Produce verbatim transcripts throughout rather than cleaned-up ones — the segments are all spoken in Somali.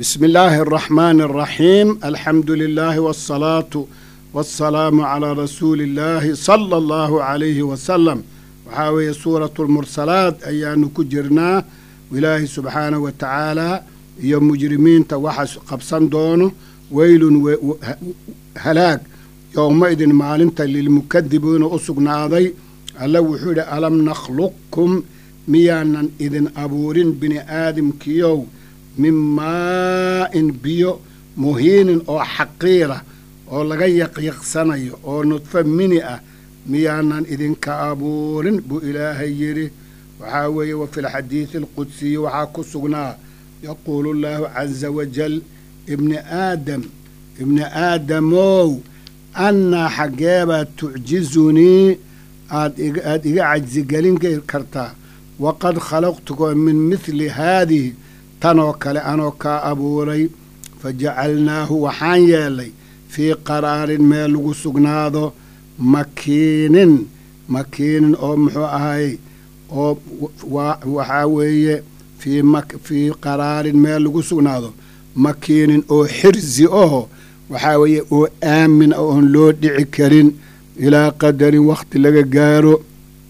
بسم الله الرحمن الرحيم الحمد لله والصلاة والسلام على رسول الله صلى الله عليه وسلم وحاوي سورة المرسلات أيان كجرنا وإلهي سبحانه وتعالى يا مجرمين توحش قبصان دونه ويل هلاك يومئذ معلنت للمكذبين أسقنا ذي ألا وحود ألم نخلقكم ميانا إذن أبورين بني آدم كيو من ماء بيو مهين أو حقيرة أو لغيق يقسني أو نطفة منئة ميانا إذن كأبورين بو إلهي يري وحاوي وفي الحديث القدسي وحاكو سقنا يقول الله عز وجل ابن آدم ابن آدمو أنا حقيبة تعجزني أد إيقا عجز قلين كرتا وقد خلقتكم من مثل هذه تنوكل أنوكا أبوري فجعلناه وحان يالي في قرار ما لغو سقناضو مكين مكين أو محوهاي أو وحاوية في مك في قرار ما لغو سقناضو مكين أو حرزي أو وحاوية أو آمن أو لو دعي كرين إلى قدر وقت لغا قارو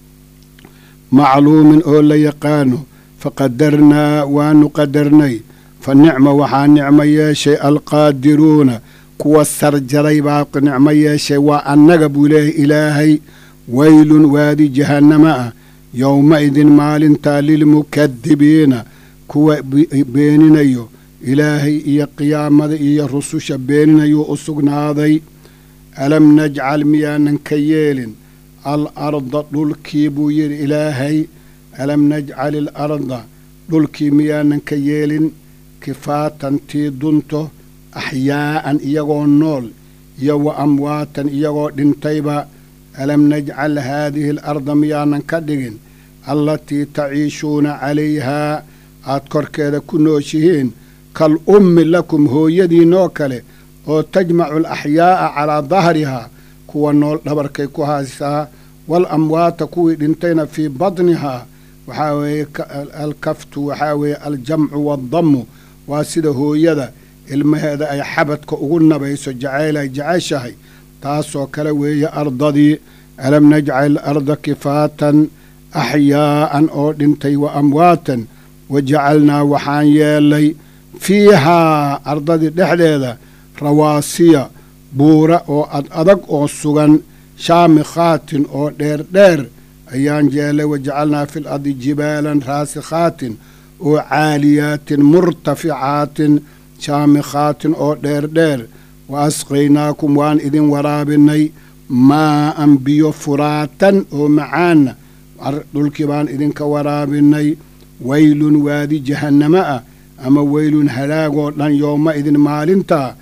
معلوم أو لا يقانو فقدرنا وانو قدرني فالنعمة وحا نعمة يا شيء القادرون كوا السرجري باق نعمة يا شيء وأنقبوا له إلهي ويل وادي جهنم يومئذ مال تالي المكذبين كوا بيننا إلهي إيا قيامة إيا رسوش بيننا يو أسقنا ذي ألم نجعل ميانا كييل الأرض دلكي بوير إلهي ألم نجعل الأرض دلكي ميانا كييل كفاتا تي دنتو أحياء إيغو النول يو أمواتا إيغو دنتيبا ألم نجعل هذه الأرض ميانا كدغن التي تعيشون عليها أذكر كذا كنوشهين كالأم لكم هو يدي نوكله وتجمع الأحياء على ظهرها كوا نول دبركي كوهاسا والأموات كوي دنتين في بطنها وحاوي الكفت وحاوي الجمع والضم واسده هو يدا المهذا أي حبتك أقولنا بيسو جعيلة جعيشهي تاسو كلوي أرضدي ألم نجعل الأرض كفاتا أحياء أو دنتي وأمواتا وجعلنا وحان يالي فيها أرضدي دحديدا رواسية بورا أو أدق أو سغن شامخات أو دير دير أيان جيلي وجعلنا في الأرض جبالا راسخات أو عاليات مرتفعات شامخات أو دير دير وأسقيناكم وان إذن ورابني ماء بيو فراتا أو معانا الكبان إذن كورابني ويل وادي جهنم أما ويل هلاغو لن يوم إذن مالنتا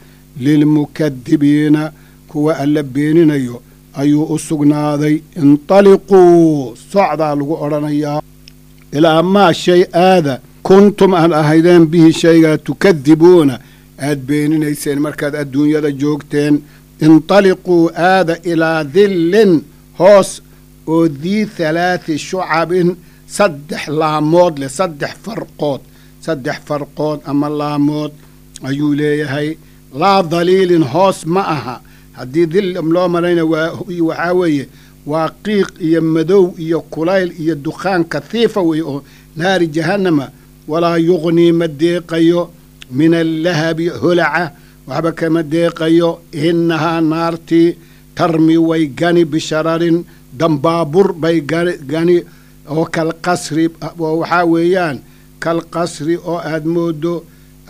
للمكذبين كوا اللبينين أيو أيو أسقنا ذي انطلقوا صعدا لغو أرانيا إلى ما الشيء هذا كنتم أن أهيدين به شيء تكذبون أد بينين يسين مركز الدنيا دا جوكتين انطلقوا هذا إلى ذل هوس وذي ثلاث شعب صدح لامود لصدح فرقات صدح فرقات أما اللامود أيو ليهي لا ظليل هوس معها هدي ذل أملو مرين وحاوية وقيق يمدو يكوليل يدخان كثيفة ويو نار جهنم ولا يغني مديقيو من اللهب هلعة وحبك مديقيو إنها نارتي ترمي ويغني بشرر دنبابر بيغني أو كالقصر وحاويان كالقصر أو أدمودو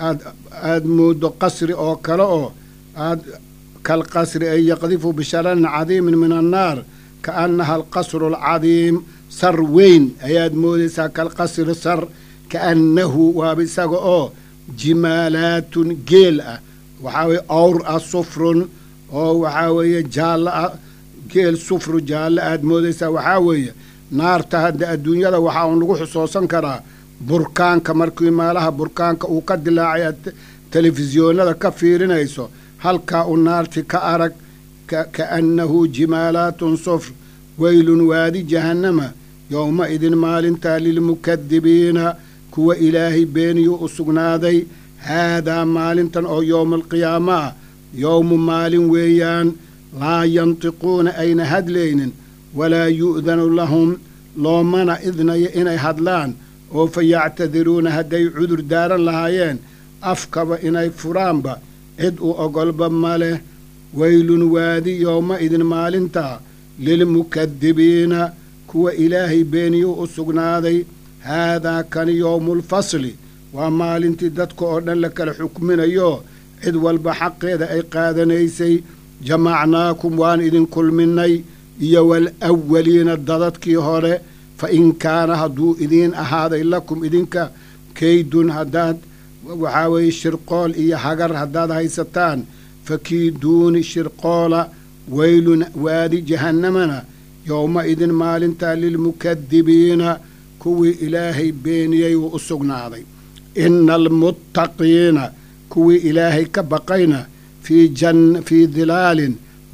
أدمودو قصر أو كالأو كالقصر أي يقذف بشرر عظيم من النار كأنها القصر العظيم سر وين أي أدمودسا كالقصر سر كأنه وابساقو جمالات جيلة وحاوي أور الصفر أو وحاوي جال جيل صفر جال أدمودسا وحاوي نار تهد الدنيا وحاول نروح صوصا كرا بركان كمركي مالها بركان وقد لاعي تلفزيون هذا كفيرين ايسو هل كا النار كأرك كأنه جمالات صفر ويل وادي جهنم يومئذ مال تالي للمكذبين كو إلهي بيني أسقناذي haadaa maalintan oo yowma alqiyaama ah yowmu maalin weeyaan laa yantiquuna ayna hadlaynin walaa yu'danu lahum loomana idnayo inay hadlaan oo fa yactadiruuna hadday cudur daaran lahaayeen afkaba inay furaanba cid u ogolba ma leh weylun waadi yowma idin maalintaa lilmukadibiina kuwa ilaahay beeniyuu u sugnaaday haadaa kani yowmulfasli waa maalintii dadka oo dhan la kala xukminayo cid walba xaqeeda ay qaadanaysay jamacnaakum waan idin kulminnay iyo walawwaliina dadadkii hore fa in kaana hadduu idiin ahaaday lakum idinka kaydun haddaad waxaa weeye shirqool iyo hagar haddaad haysataan fakiiduuni shirqoola weylun waadi jahannamana yowma idin maalintaa lilmukadibiina kuwii ilaahay beeniyey wuu u sugnaaday ina almuttaqiina kuwii ilaahay ka baqayna fii jan fii dilaalin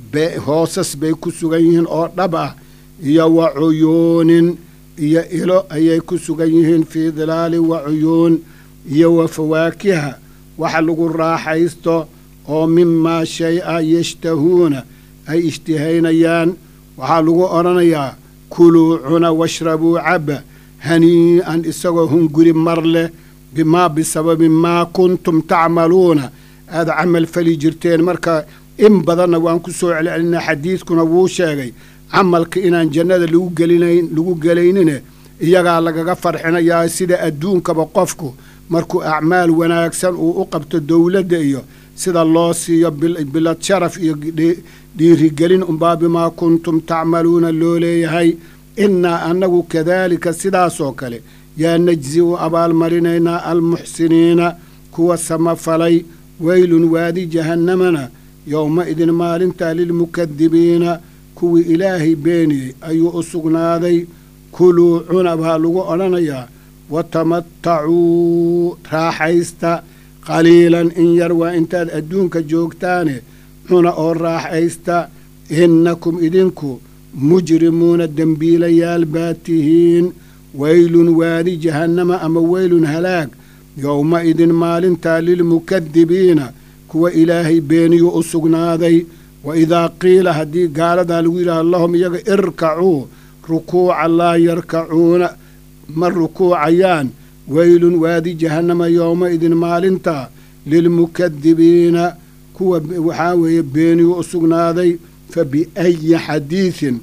hoosas bay ku sugan yihiin oo dhab ah iyo wa cuyuunin iyo ilo ayay ku sugan yihiin fii dilaalin wa cuyuun iyo wa fawaakiha waxa lagu raaxaysto oo mimaa shay a yashtahuuna ay ishtihaynayaan waxaa lagu odhanayaa kuluu cuna washrabuu cabba hanii'an isagoo hunguri mar leh bimaa bisababi maa kuntum tacmaluuna aad camal fali jirteen marka in badanna waan ku soo celcelinaa xadiidkuna wuu sheegay camalka inaan jannada lagu gelinayn lagu gelaynine iyagaa lagaga farxinayaa sida adduunkaba qofku markuu acmaal wanaagsan uu u qabto dowladda iyo sida loo siiyo bilad sharaf iyo dhiirigelin unbaa bimaa kuntum tacmaluuna loo leeyahay innaa annagu kadaalika sidaasoo kale yaa najzi u abaalmarinaynaa almuxsiniina kuwa samafalay weylun waadi jahannamana yowma idin maalintaa lilmukadibiina kuwii ilaahay beeniyey ayuu u sugnaaday kuluu cuna baa lagu odhanayaa watamattacuu raaxaysta qaliilan in yar waa intaad adduunka joogtaane cuna oo raaxaysta innakum idinku mujrimuuna dembiilayaal baa tihiin weylun waadi jahannama ama weylun halaag yowma idin maalintaa lilmukadibiina kuwa ilaahay beeniyuu u sugnaaday wa idaa qiila haddii gaaladaa lagu yidhaaha lahum iyaga irkacuu rukuuca laa yarkacuuna ma rukuucayaan weylun waadi jahannama yowma idin maalintaa lilmukadibiina kuwa waxaa weeye beeniyuu u sugnaaday fa biayi xadiidin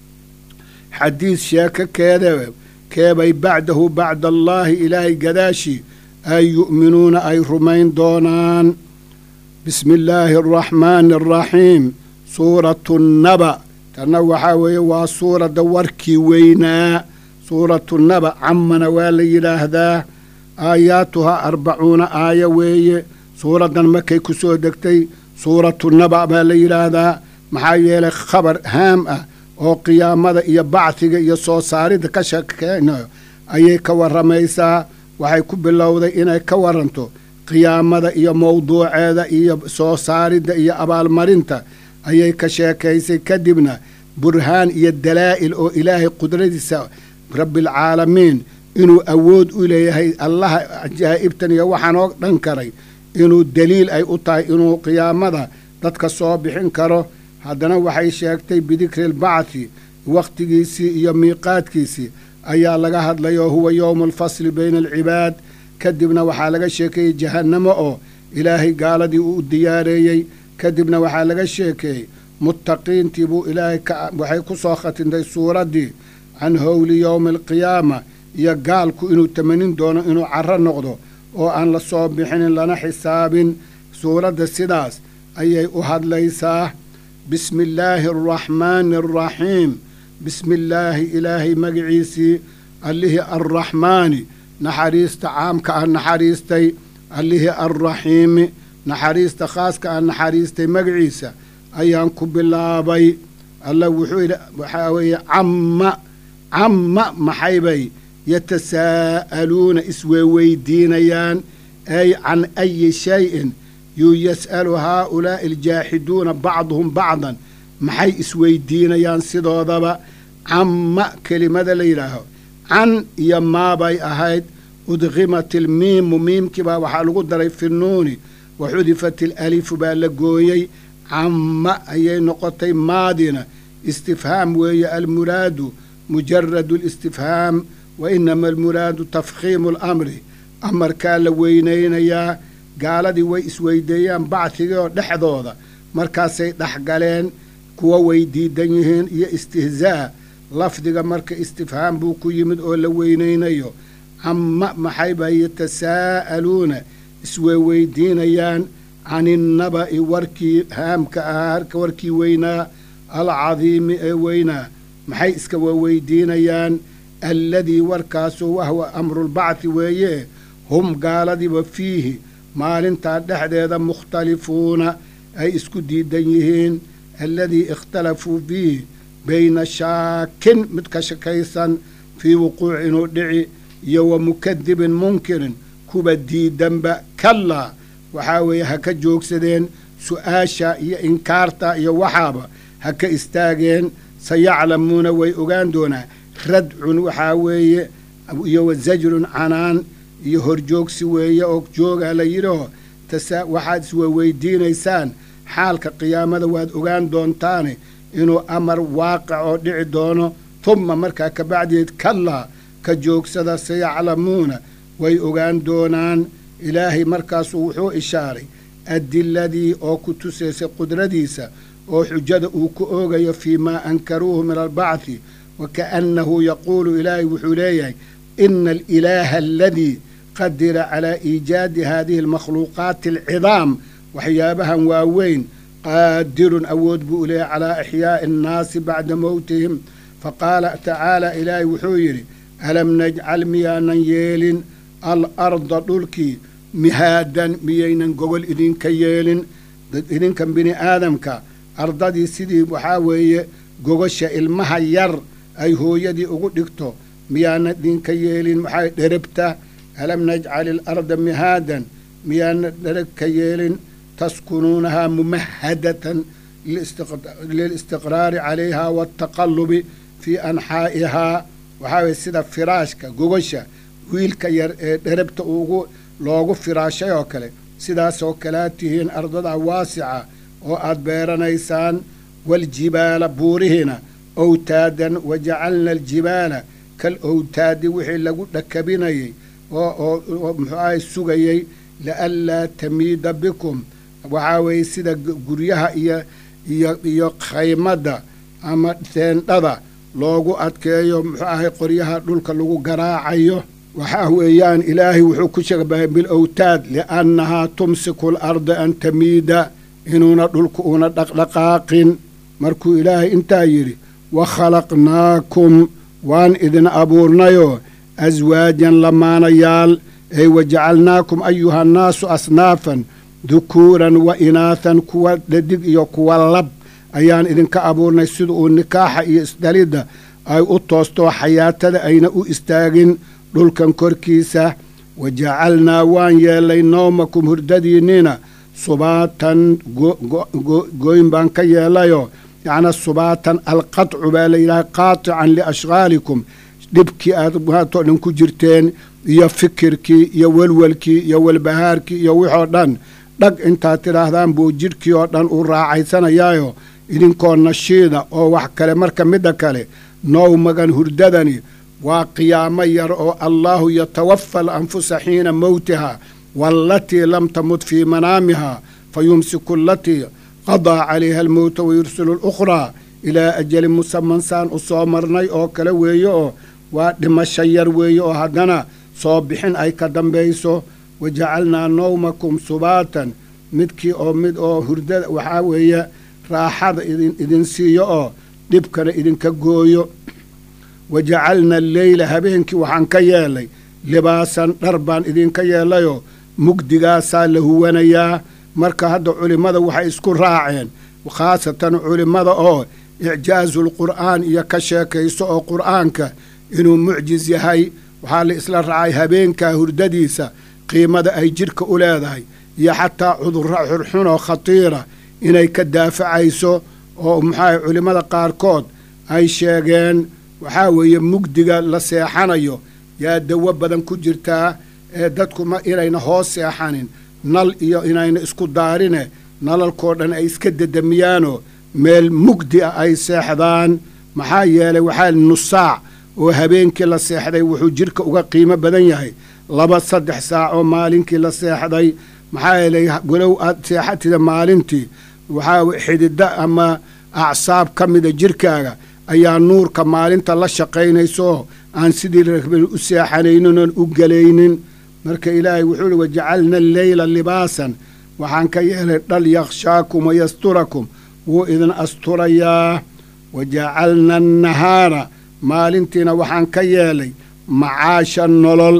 xadiid sheeko keeda keebay bacdahu bacda allaahi ilaahay gadaashii ay yu'minuuna ay rumayn doonaan bismi illaahi araxmaani araxiim suuratu naba tanna waxaa weeye waa suuradda warkii weynaa suuratu naba cammana waa la yidhaahdaa aayaatuhaa arbacuuna aaya weeye suuraddan markay ku soo degtay suuratu naba baa la yidhaahdaa maxaa yeelay khabar haam ah oo qiyaamada iyo bacdiga iyo soo saaridda ka sheekeynayo ayay ka warramaysaa waxay ku bilowday inay ka waranto qiyaamada iyo mawduuceeda iyo soo saaridda iyo abaalmarinta ayay ka sheekaysay kadibna burhaan iyo dalaa'il oo ilaahay qudradiisa rabbialcaalamiin inuu awood u leeyahay allaha cajaa'ibtan iyo waxaan oo dhan karay inuu daliil ay u tahay inuu qiyaamada dadka soo bixin karo haddana waxay sheegtay bidikri lbacdi wakhtigiisii iyo miiqaadkiisii ayaa laga hadlayoo huwa yowmu alfasli bayna alcibaad kadibna waxaa laga sheekeeyey jahannamo oo ilaahay gaaladii uu diyaareeyey kadibna waxaa laga sheekeeyey muttaqiintii buu ilaahay waxay ku soo khatintay suuraddii can howli yowmi alqiyaama iyo gaalku inuu tamanin doono inuu carro noqdo oo aan la soo bixinin lana xisaabin suuradda sidaas ayay u hadlaysaa bismi illaahi araxmaani araxiim bismi illaahi ilaahay magiciisii allihii arraxmaani naxariista caamka ah naxariistay allihii arraxiimi naxariista khaaska ah naxariistay magaciisa ayaan ku bilaabay alla wuxuu yidhi waxaa weeye camma camma maxaybay yatasaa'aluuna isweeweydiinayaan ay can ayi shayin yuu yas'alu haaulaa'i aljaaxiduuna bacduhum bacdan maxay isweydiinayaan sidoodaba camma kelimada la yidhaaho can iyo maabay ahayd udqimat ilmiimu miimkii baa waxaa lagu daray fi nnuuni wa xudifat ilalifu baa la gooyey camma ayay noqotay maadina istifhaam weeye almuraadu mujaradu listifhaam wa inama almuraadu tafkhiimu alamri amarkaa la weynaynayaa gaaladii way isweydeeyaan bacdigoo dhexdooda markaasay dhexgaleen kuwa way diidan yihiin iyo istihzaa lafdiga marka istifhaam buu ku yimid oo la weynaynayo camma maxayba yatasaa'aluuna isweyweydiinayaan can innaba'i warkii haamka ahaa harka warkii weynaa alcadiimi ee weynaa maxay iska waweydiinayaan alladii warkaasu wahwa amrulbacdi weeye hum gaaladiiba fiihi maalintaa dhexdeeda mukhtalifuuna ay isku diidan yihiin alladii ikhtalafuu fiihi bayna shaakin mid ka shakaysan fii wuquuci inuu dhici iyo wa mukadibin munkirin kuba diidanba kallaa waxaa weeye ha ka joogsadeen su'aasha iyo inkaarta iyo waxaaba ha ka istaageen sayaclamuuna way ogaan doonaa radcun waxaa weeye iyo wa zajrun canaan iyo horjoogsi weeye oo joogaa la yidhio tasa waxaad iswaweydiinaysaan xaalka qiyaamada waad ogaan doontaane inuu amar waaqic oo dhici doono tumma markaa ka bacdeed kallaa ka joogsada sayaclamuuna way ogaan doonaan ilaahay markaasuu wuxuu ishaaray adiladii oo ku tusaysay qudradiisa oo xujada uu ku oogayo fii maa ankaruuhu min albacdi wa kaannahu yaquulu ilaahay wuxuu leeyahay ina alilaaha aladii qadira calaa iijaadi haadihi almakhluuqaati alcidaam waxyaabahan waaweyn qaadirun awood buu leeyahay calaa ixyaa'i annaasi bacda mowtihim faqaala tacaala ilaahay wuxuu yidhi alam najcal miyaanan yeelin alarda dhulkii mihaadan miyaynan gogol idinka yeelin idinkan bini aadamka ardadii sidii waxaa weeye gogosha ilmaha yar ay hooyadii ugu dhigto miyaanan idinka yeelin maxay dherabta alam najcali alarda mihaadan miyaanan dhereg ka yeelin taskunuunahaa mumahadatan lilistiqraari calayhaa waataqallubi fii anxaa'ihaa waxaa weye sida firaashka gogosha wiilka yar ee dherabta ugu loogu firaashay oo kale sidaasoo kalea tihiin ardada waasica oo aad beeranaysaan waljibaala buurihina owtaadan wajacalna aljibaala kal owtaadi wixii lagu dhakabinayay oo muxuu ahay sugayey lianlaa tamiida bikum waxaa weeye sida guryaha iyo iyo iyo khaymadda ama teendhada loogu adkeeyo muxuu ahay qoryaha dhulka lagu garaacayo waxaa weeyaan ilaahay wuxuu ku shabahay bilowtaad liannahaa tumsiku alarda an tamiida inuuna dhulku una dhaqdhaqaaqin markuu ilaahay intaa yidhi wa khalaqnaakum waan idin abuurnayoo aswaajan lamaanayaal ay wajacalnaakum ayuhannaasu asnaafan dukuuran wa inaathan kuwa dhadig iyo kuwa lab ayaan idinka abuurnay sida uu nikaaxa iyo isdhalidda ay u toostoo xayaatada ayna u istaagin dhulkan korkiisa wajacalnaa waan yeelay nawmakum hurdadiinnina subaatan gooyn baan ka yeelayoo yacnaa subaatan alqadcu baa la yidhaha qaatican liashqaalikum dhibkii aad maatoo dhan ku jirteen iyo fikirkii iyo welwelkii iyo welbahaarkii iyo wixoo dhan dhag intaad tidhaahdaan buu jidhkii oo dhan uu raaxaysanayaayo idinkoo nashiida oo wax kale marka midda kale nowmagan hurdadani waa qiyaamo yar oo allaahu yatawafa alanfusa xiina mowtihaa waalatii lam tamut fii manaamihaa fa yumsiku alatii qadaa calayha almowta wayursilu alukhraa ilaa ajalin musaman saan u soo marnay oo kale weeye oo waa dhimasho yar weeye oo haddana soo bixin ay ka dambayso wajacalnaa nawmakum subaatan midkii oo mid oo hurdada waxaa weeye raaxada idin idin siiyo oo dhibkana idinka gooyo wajacalna alleyla habeenkii waxaan ka yeelay libaasan dhar baan idinka yeelayoo mugdigaasaa la huwanayaa marka hadda culimmada waxay isku raaceen khaasatan culimmada oo icjaasulqur'aan iyo ka sheekayso oo qur'aanka inuu mucjiz yahay waxaa la isla raacay habeenkaa hurdadiisa qiimada ay jidhka u leedahay iyo xataa cudurro xurxunoo khatiira inay ka daafacayso oo maxaa culimmada qaarkood ay sheegeen waxaa weeye mugdiga la seexanayo yaa dawo badan ku jirtaa ee dadku ma inayna hoos seexanin nal iyo inayna isku daarine nalalkoo dhan ay iska dedamiyaanoo meel mugdi ah ay seexdaan maxaa yeelay waxaa nus saac oo habeenkii la seexday wuxuu jidhka uga qiimo badan yahay laba saddex saac oo maalinkii la seexday maxaa yeelay walow aad seexatida maalintii waxaa xidida ama acsaab ka mida jidhkaaga ayaa nuurka maalinta la shaqaynayso aan sidii rabay u seexanaynin oon u gelaynin marka ilaahay wuxuu ihi wajacalna alleyla libaasan waxaan ka yeelay dhal yakhshaakum wayasturakum wuu idin asturayaa wajacalna annahaara maalintiina waxaan ka yeelay macaasha nolol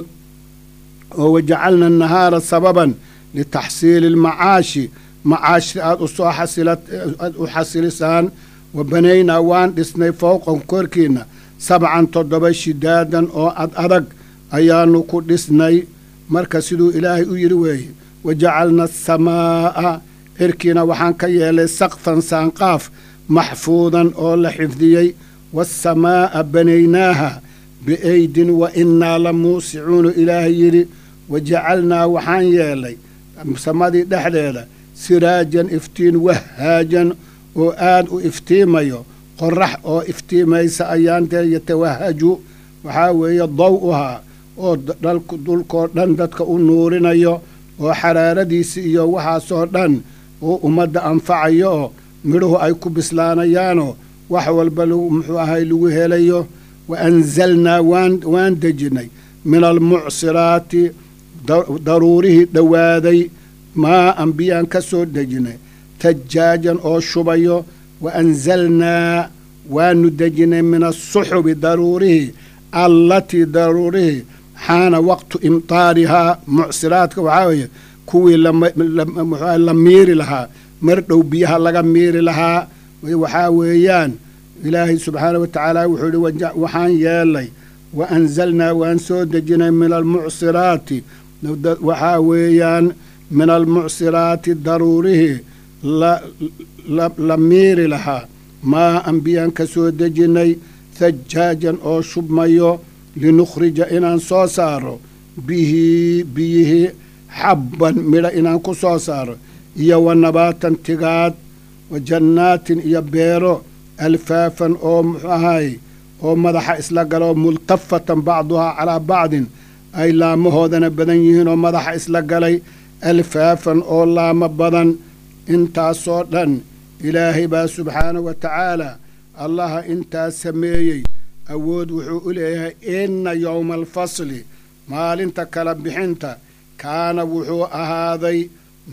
oo wajacalna annahaara sababan litaxsiili almacaashi macaashta aad usoo xasilaad u xasilisaan wa banaynaa waan dhisnay fowqan korkiinna sabcan toddoba shidaadan oo ad adag ayaannu ku dhisnay marka siduu ilaahay u yidhi weeye wajacalna asamaa'a cirkiina waxaan ka yeelay saqfan saanqaaf maxfuudan oo la xifdiyey waasamaa'a banaynaaha biaydin wa innaa la muusicuunu ilaahay yidhi wajacalnaa waxaan yeelay samadii dhexdeeda siraajan iftiin wahaajan oo aad u iftiimayo qorax oo iftiimaysa ayaantee yatawahaju waxaa weeye daw-uhaa oo dhalku dulkoo dhan dadka u nuurinayo oo xaraaradiisi iyo waxaasoo dhan uu ummadda anfacayo oo midhuhu ay ku bislaanayaanoo wax walba muxuu ahay lagu helayo wa anzalnaa waan waan dejinnay min almucsiraati daruurihii dhowaaday maa an biyaan ka soo dejinnay tajaajan oo shubayo wa anzalnaa waanu dejinnay min asuxubi daruurihii allatii daruurihii xaana waqtu imtaarihaa mucsiraadka waxaa weeye kuwii la miiri lahaa mar dhow biyaha laga miiri lahaa waxaa weeyaan ilaahay subxaana wa tacaala wuxuu ihi waxaan yeelay wa anzalnaa waan soo dejinay min almucsiraati waxaa weeyaan min almucsiraati daruurihii la miiri lahaa maa an biyaan ka soo dejinnay thajaajan oo shubmayo linukhrija inaan soo saaro bihi biyihii xabban midha inaan ku soo saaro iyo wa nabaatan tigaad wa jannaatin iyo beero alfaafan oo muxuu ahay oo madaxa isla galoo multafatan bacduhaa calaa bacdin ay laamahoodana badan yihiin oo madaxa isla galay alfaafan oo laamo badan intaasoo dhan ilaahay baa subxaanahu wa tacaala allaha intaas sameeyey awood wuxuu u leeyahay inna yowma alfasli maalinta kala bixinta kaana wuxuu ahaaday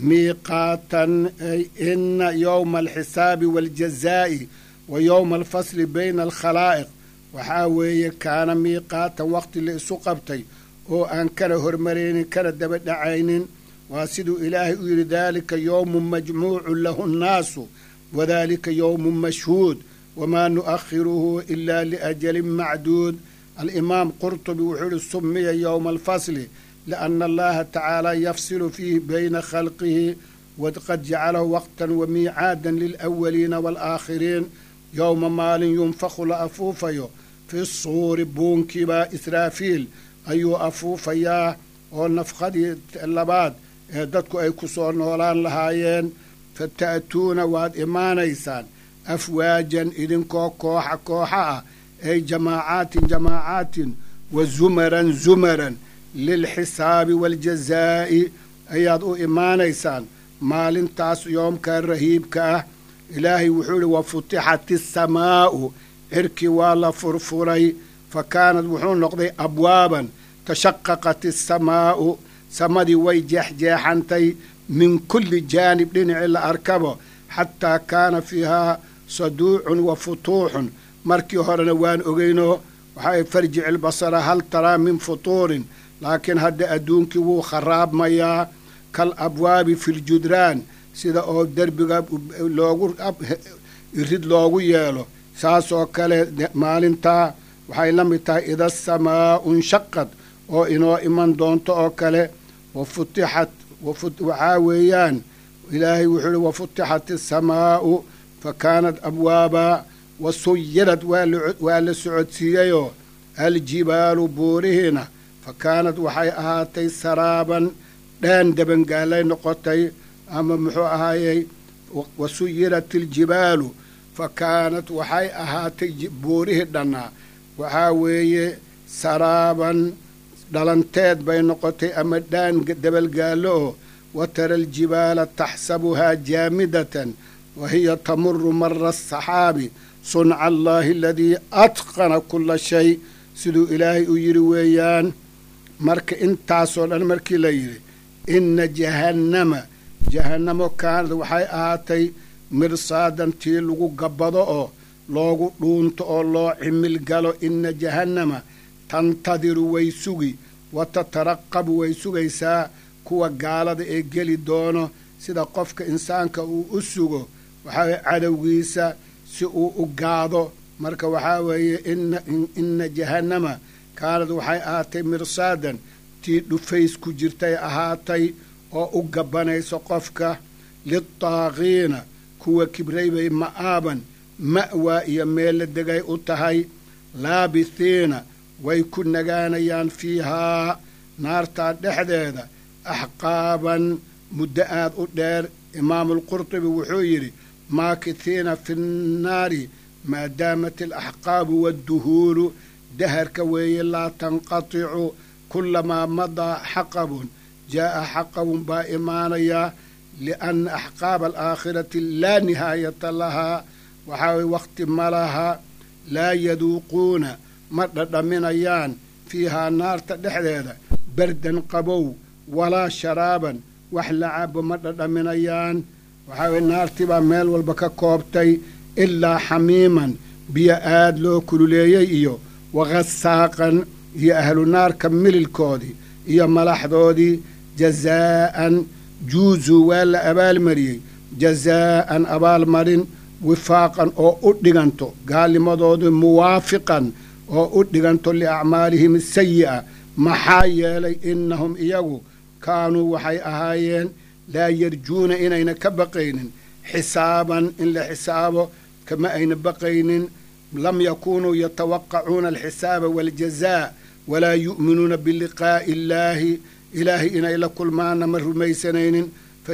miiqaatan ay inna yowma alxisaabi waaljazaa'i wa yowma alfasli bayna alkhalaa'iq waxaa weeye kaana miiqaatan waqti la isu qabtay oo aan kala hormaraynin kala daba dhacaynin waa siduu ilaahay u yidhi daalika yowmun majmuucun lahu nnaasu wadaalika yowmun mashhuud wamaa nu'akhiruhu ilaa liajalin macduud alimaam qurtubi wuxuu ihi sumiya yowma alfasli lianna allaha tacaala yafsilu fiihi bayna khalqihi waqad jacalahu waqtan wa miicaadan lilawaliina waalaakhiriin yowma maalin yunfakhu la afuufayo fi suuri buunkiibaa israafiil ayuu afuufayaa oo nafqadii labaad ee dadku ay ku soo noolaan lahaayeen fata'tuuna waad imaanaysaan afwaajan idinkoo kooxa kooxa ah ay jamaacaatin jamaacaatin wa zumaran zumaran lilxisaabi waaljazaa'i ayaad u imaanaysaan maalintaas yoomka rahiibka ah ilaahay wuxuu ihi wa futixat isamaa'u cirkii waa la furfuray fa kaanad wuxuu noqday abwaaban tashaqaqat isamaa'u samadii way jeexjeexantay min kulli jaanib dhinacii la arkabo xataa kaana fiihaa saduucun wa futuuxun markii horena waan ogeyno waxaa farjic ilbasara hal taraa min futuurin laakiin hadda adduunkii wuu kharaabmayaa kal abwaabi fi ljudraan sida oo derbiga loogu irid loogu yeelo saasoo kale maalintaa waxay la mid tahay ida samaa'u nshaqad oo inoo iman doonto oo kale wa futixat waxaa weeyaan ilaahay wuxuu ihi wa futixat isamaa'u fa kaanat abwaabaa wa suyirad waa la socodsiiyeyoo aljibaalu buurihiina fa kaanad waxay ahaatay saraaban dhaan dabangaalay noqotay ama muxuu ahaayey wa suyirat iljibaalu fa kaanat waxay ahaatay buurihii dhannaa waxaa weeye saraaban dhalanteed bay noqotay ama dhaan dabalgaallo oo wa tara aljibaala taxsabuhaa jaamidatan wa hiya tamuru mara asaxaabi sunca allaahi aladii atqana kula shay siduu ilaahay u yidhi weeyaan marka intaasoo dhan markii la yidhi inna jahannama jahannamo kaanad waxay ahaatay mirsaadan tii lagu gabbado oo loogu dhuunto oo loo cimil galo inna jahannama tantadiru way sugi wa tataraqabu way sugaysaa kuwa gaalada ee geli doono sida qofka insaanka uu u sugo waxaa cadowgiisa si uu u gaado marka waxaa weeye inna jahannama kaanad waxay ahaatay mirsaadan tii dhufays ku jirtay ahaatay oo u gabbanayso qofka litaaqiina kuwa kibray bay ma'aaban ma'waa iyo meel la degay u tahay laabithiina way ku nagaanayaan fiihaa naartaa dhexdeeda axqaaban muddo aad u dheer imaamulqurtubi wuxuu yidhi maakithiina fi nnaari maadaamat alaxqaabu waadduhuulu daharka weeye laa tanqaticu kulamaa madaa xaqabun jaa'a xaqabun baa imaanayaa lianna axqaaba alaakhirati laa nihaayata lahaa waxaa weye wakhti ma laha laa yaduuquuna ma dhadhaminayaan fiihaa naarta dhexdeeda bardan qabow walaa sharaaban wax lacabo ma dhadhaminayaan waxaa weye naartii baa meel walba ka koobtay ilaa xamiiman biyo aad loo kululeeyey iyo waqasaaqan iyo ahlu naarka mililkoodii iyo malaxdoodii jazaa'an juuzuu waa la abaalmariyey jazaa'an abaalmarin wifaaqan oo u dhiganto gaalnimadoodii muwaafiqan oo u dhiganto liacmaalihim sayi'a maxaa yeelay innahum iyagu kaanuu waxay ahaayeen laa yarjuuna inayna ka baqaynin xisaaban in la xisaabo kama ayna baqaynin lam yakuunuu yatawaqacuuna alxisaaba waaljazaa walaa yu'minuuna biliqaa'i illaahi ilaahay inay la kulmaana ma rumaysanaynin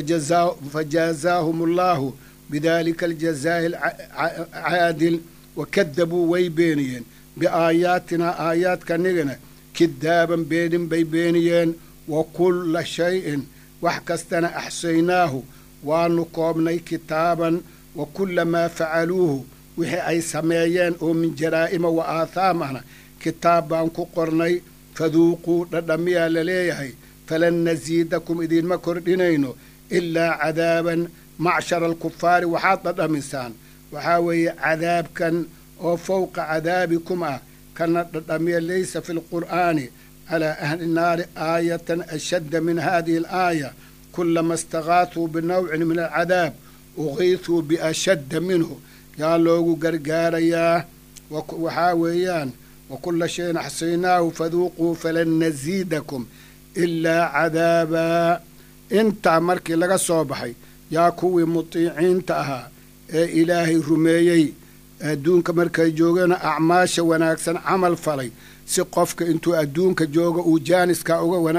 fajaazaahum allaahu bidaalika aljazaa'i alcaadil wakadabuu way beeniyeen biaayaatinaa aayaadkanigana kidaaban beenin bay beeniyeen wa kulla shayin wax kastana axsaynaahu waanu koobnay kitaaban wa kulla maa facaluuhu wixii ay sameeyeen oo min jaraa'ima wa aathaam ahna kitaab baan ku qornay faduuquu dhadhamiyaa la leeyahay falan nasiidakum idiinma kordhinayno ilaa cadaaban macshara alkufaari waxaad dhadhamisaan waxaa weeye cadaabkan oo fowqa cadaabikum ah kana dhadhamiya laysa fi lqur'aani calaa ahli nnaari aayatan ashadda min hadihi alaaya kulama istaqaatuu binawcin min alcadaab uqiituu biashadda minhu yaa loogu gargaarayaa waxaa weeyaan wa kulla shayin axsaynaahu faduuquu falan nasiidakum ilaa cadaabaa intaa markii laga soo baxay yaa kuwii mutiiciinta ahaa ee ilaahay rumeeyey adduunka markay joogana acmaasha wanaagsan camal falay si qofka intuu adduunka joogo uu jaaniska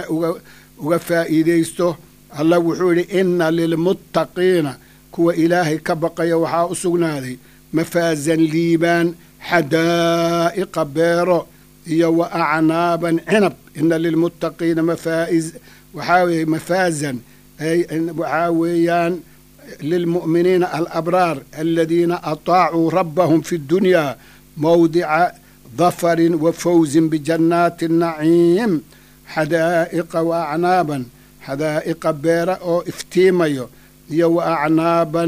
uga faa'iidaysto allah wuxuu yidhi inna lilmuttaqiina kuwa ilaahay ka baqaya waxaa u sugnaaday mafaazan liibaan xadaa'iqa beero iyo wa acnaaban cinab ina lilmuttaqiina mafaa'iz waxaa weeye mafaazan waxaa weeyaan lilmu'miniina alabraar aladiina ataacuu rabbahum fi ddunyaa mawdica dafarin wa fawzin bijannaati naciim xadaa'iqa wa acnaaban xadaa'iqa beera oo iftiimayo iyo wa acnaaban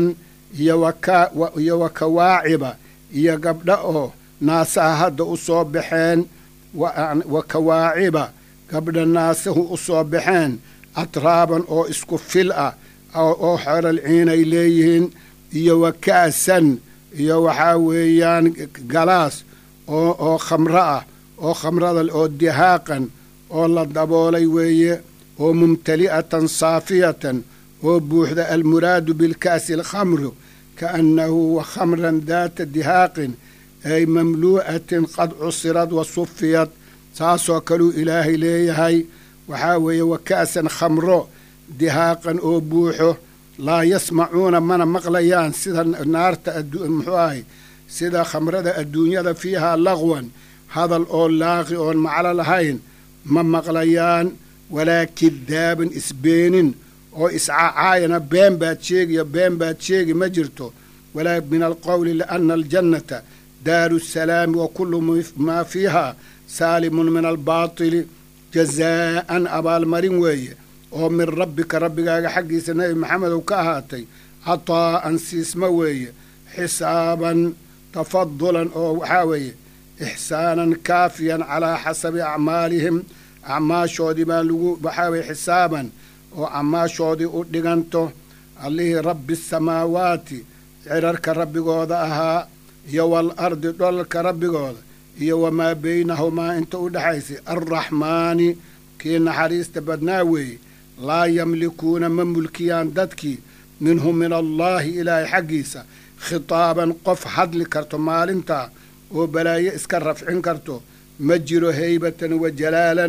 iyo wa kawaaciba iyo gabdha oo naasaha hadda u soo baxeen wa kawaaciba gabdha naasahu u soo baxeen atraaban oo isku fil ah oo xeral ciinay leeyihiin iyo wa ka'san iyo waxaa weeyaan galaas oo oo khamro ah oo khamrada oo dihaaqan oo la daboolay weeye oo mumtali'atan saafiyatan oo buuxda almuraadu bilka'si alkhamru kaannahu wa khamran daata dihaaqin ay mamluu'atin qad cusirad wa sufiyad saasoo kaluu ilaahay leeyahay waxaa weeye wa ka'san khamro dihaaqan oo buuxo laa yasmacuuna mana maqlayaan sida naarta muxuu ahay sida khamrada adduunyada fiihaa laqwan hadal oo laaqi oon maclo lahayn ma maqlayaan walaa kidaaban isbeenin oo iscacaayana been baad sheegiyo been baad sheegi ma jirto walaa min alqowli lianna aljannata daaru salaami wa kullu maa fiihaa saalimun min albaatili jazaa'an abaalmarin weeye oo min rabbika rabbigaaga xaggiisa nebi maxamedow ka ahaatay cataa'an siisma weeye xisaaban tafadulan oo waxaa weeye ixsaanan kaafiyan calaa xasabi acmaalihim acmaashoodii baa lagu waxaa weye xisaaban oo acmaashoodii u dhiganto allihii rabbi asamaawaati cirarka rabbigooda ahaa iyo waalardi dholalka rabbigooda iyo wamaa baynahumaa inta u dhexaysay arraxmaani kii naxariista badnaa weeye laa yamlikuuna ma mulkiyaan dadkii minhu min allaahi ilaahay xaggiisa khitaaban qof hadli karto maalintaa oo balaayo iska rafcin karto ma jiro haybatan wa jalaalan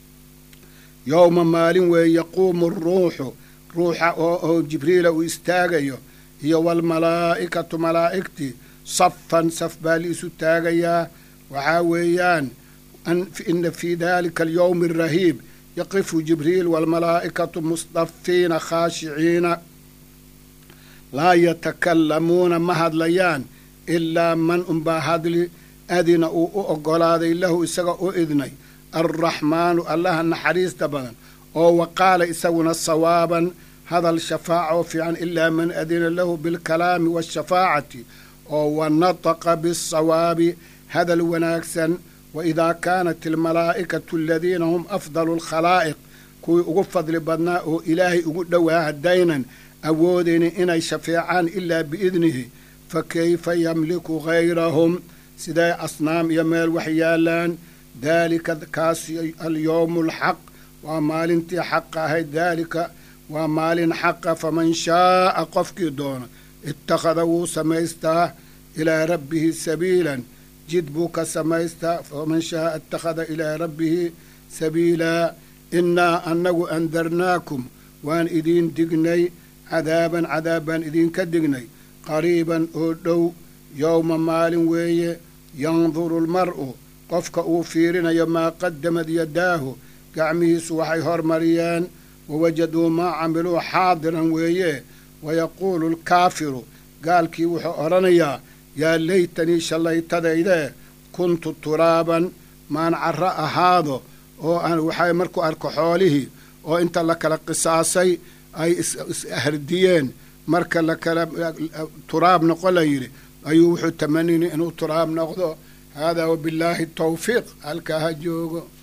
yowma maalin weeye yaquumu ruuxu ruuxa oo jibriila uu istaagayo iyo waalmalaa'ikatu malaa'igtii safan saf baa liisu taagayaa waxaa weeyaan ina fii daalika alyowmi arahiib yaqifu jibriil waalmalaa'ikatu musdafiina khaashiciina laa yatakallamuuna ma hadlayaan ilaa man unbaa hadli adina uu u oggolaaday lahu isaga u idnay alraxmaanu allaha naxariista badan oo waqaala isaguna sawaaban hadal shafaaca oo fiican ilaa man adina lahu bilkalaami waashafaacati oo wanataqa biasawaabi hadal wanaagsan waidaa kaanat almalaa'ikatu aladiina hum afdalu alkhalaa'iq kuwii ugu fadli badnaa oo ilaahay ugu dhowaa haddaynan awoodaynin inay shafeecaan ilaa biidnihi fa kayfa yamliku gayrahum siday asnaam iyo meel wax yaallaan daalika kaasi alyowmu alxaq waa maalintii xaqa ahayd daalika waa maalin xaqa faman shaa'a qofkii doono ittakhada wuu samaystaa ilaa rabbihi sabiilan jid buu ka samaystaa faman shaa'a ittakhada ilaa rabbihi sabiilaa innaa annagu andarnaakum waan idiin dignay cadaaban cadaab baan idinka dignay qariiban oo dhow yowma maalin weeye yanduru lmar'u qofka uu fiirinayo maa qaddamad yadaahu gacmihiisu waxay hormariyeen wawajaduu maa camiluu xaadiran weeye wayaquulu alkaafiru gaalkii wuxuu odhanayaa yaa laytanii shallaytadaydee kuntu turaaban maan carro ahaado oo aan waxay markuu arko xoolihii oo inta la kala qisaasay ay ishardiyeen marka la kala turaab noqo la yidhi ayuu wuxuu tamanini inuu turaab noqdo haadaa wabillaahi tawfiiq halkaa ha joogo.